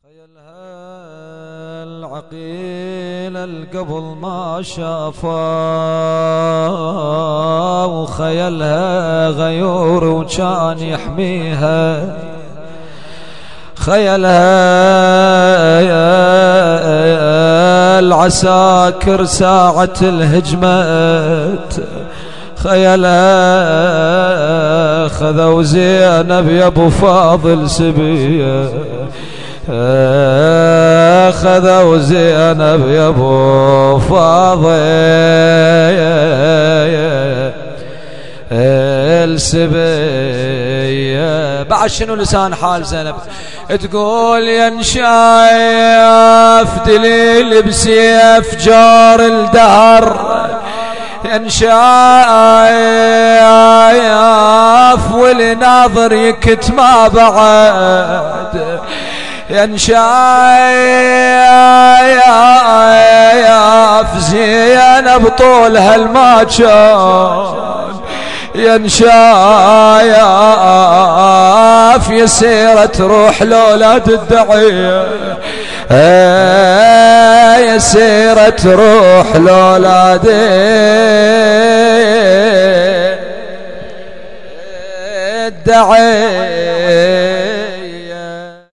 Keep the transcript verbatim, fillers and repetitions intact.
خيلها العقيل القبل ما شافا وخيلها غيور وكان يحميها. خيلها العساكر ساعة الهجمة، خيلها خذوا زينب يا ابو فاضل سبيه، خذوا زينب يا ابو فاضل السبيه. بعد شنو لسان حال زينب تقول يا نشايف دليل بسيف جار الدهر، يا نشايف والناظر يكت ما بعد، يا نشايف زينب طول هالما كان، يا نشايف يسيرة روح لولاد الدعية، يسيرة روح لولاد الدعية.